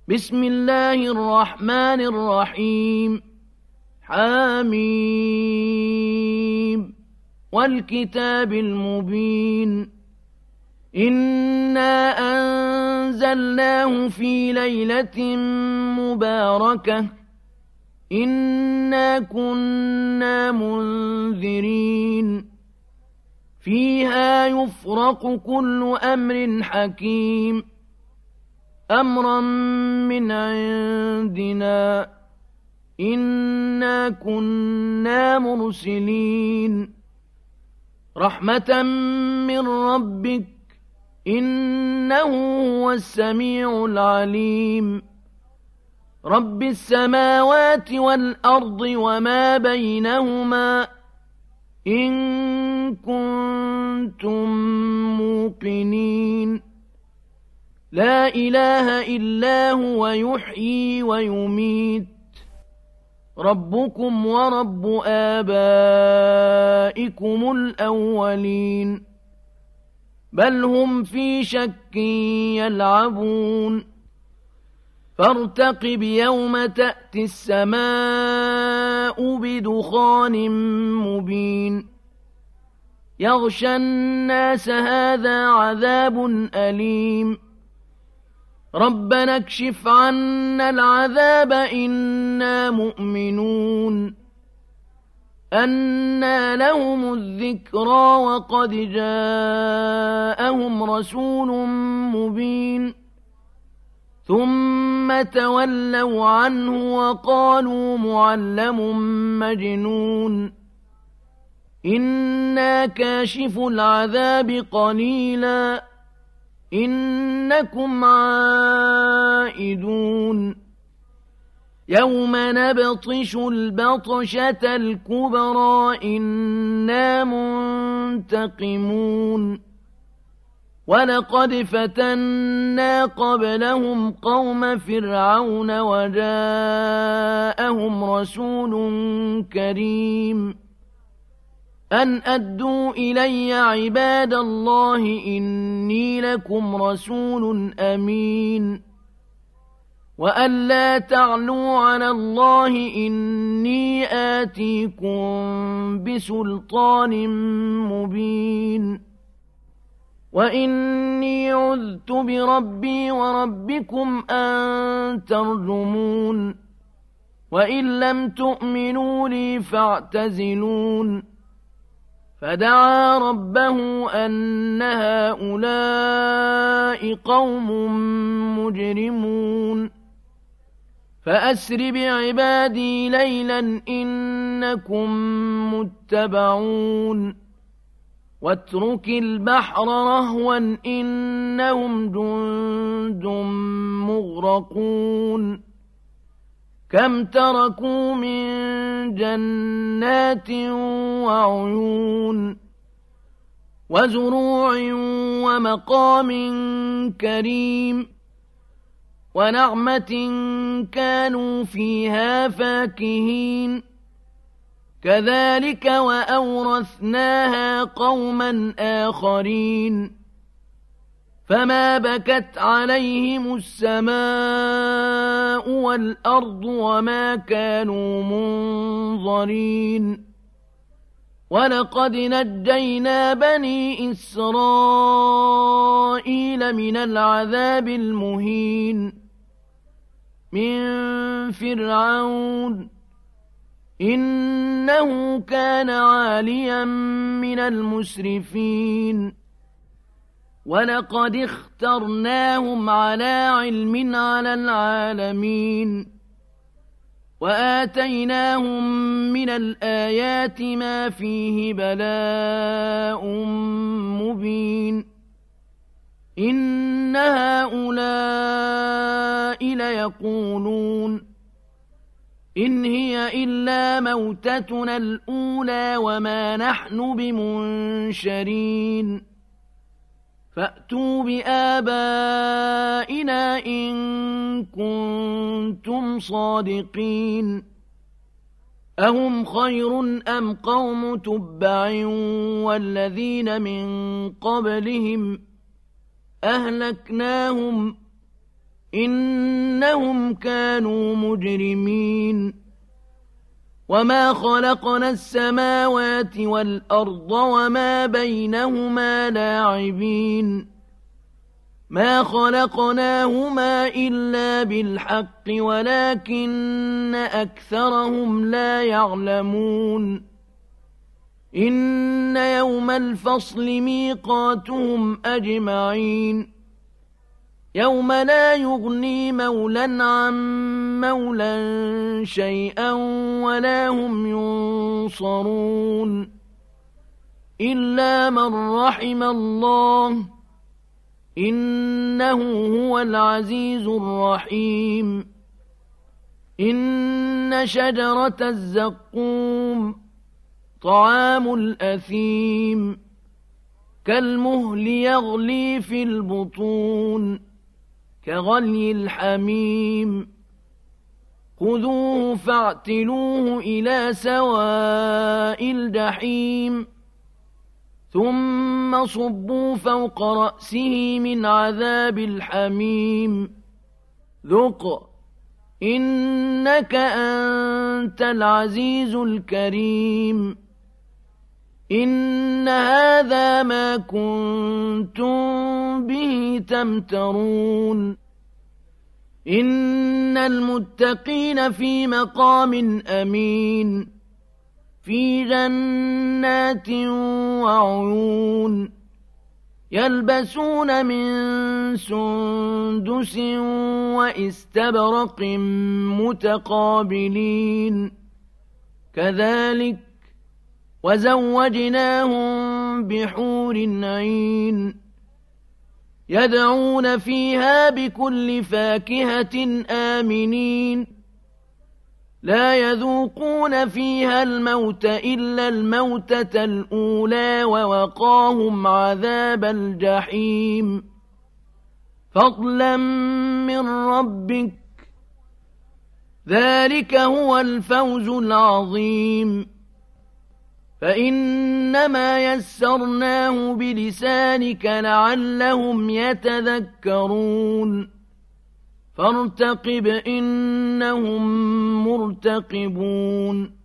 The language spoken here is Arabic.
بسم الله الرحمن الرحيم حميم والكتاب المبين إنا أنزلناه في ليلة مباركة إنا كنا منذرين فيها يفرق كل أمر حكيم أمرا من عندنا إنا كنا مرسلين رحمة من ربك إنه هو السميع العليم رب السماوات والأرض وما بينهما إن كنتم موقنين لا إله إلا هو يحيي ويميت ربكم ورب آبائكم الأولين بل هم في شك يلعبون فارتقب يوم تأتي السماء بدخان مبين يغشى الناس هذا عذاب أليم ربنا اكشف عنا العذاب إنا مؤمنون أنى لهم الذكرى وقد جاءهم رسول مبين ثم تولوا عنه وقالوا معلم مجنون إنا كاشف العذاب قليلا إنكم عائدون يوم نبطش البطشة الكبرى إنا منتقمون ولقد فتنا قبلهم قوم فرعون وجاءهم رسول كريم أن أدوا إلي عباد الله إني لكم رسول أمين وأن لا تعلوا على الله إني آتيكم بسلطان مبين وإني عذت بربي وربكم أن ترجمون وإن لم تؤمنوا لي فاعتزلون فدعا ربه أن هؤلاء قوم مجرمون فأسر بعبادي ليلا إنكم متبعون واترك البحر رهوا إنهم جند مغرقون كم تركوا من جنات وعيون وزروع ومقام كريم ونعمة كانوا فيها فاكهين كذلك وأورثناها قوما آخرين فما بكت عليهم السماء والأرض وما كانوا منظرين ولقد نجينا بني إسرائيل من العذاب المهين من فرعون إنه كان عاليا من المسرفين ولقد اخترناهم على علم على العالمين وآتيناهم من الآيات ما فيه بلاء مبين إن هؤلاء ليقولون إن هي إلا موتتنا الأولى وما نحن بمنشرين فأتوا بآبائنا إن كنتم صادقين أهم خير أم قوم تبع والذين من قبلهم أهلكناهم إنهم إنهم كانوا مجرمين وما خلقنا السماوات والأرض وما بينهما لاعبين ما خلقناهما إلا بالحق ولكن أكثرهم لا يعلمون إن يوم الفصل ميقاتهم أجمعين يوم لا يغني مولى عن مولى شيئا ولا هم ينصرون إلا من رحم الله إنه هو العزيز الرحيم إن شجرة الزقوم طعام الأثيم كالمهل يغلي في البطون كغلي الحميم خذوه فاعتلوه إلى سواء الجحيم ثم صبوا فوق رأسه من عذاب الحميم ذق إنك أنت العزيز الكريم إن هذا ما كنتم به تمترون إن المتقين في مقام أمين في جنات وعيون يلبسون من سندس وإستبرق متقابلين كذلك وزوجناهم بحور عين يدعون فيها بكل فاكهة آمنين لا يذوقون فيها الموت إلا الموتة الأولى ووقاهم عذاب الجحيم فضلا من ربك ذلك هو الفوز العظيم فإنما يسرناه بلسانك لعلهم يتذكرون فارتقب إنهم مرتقبون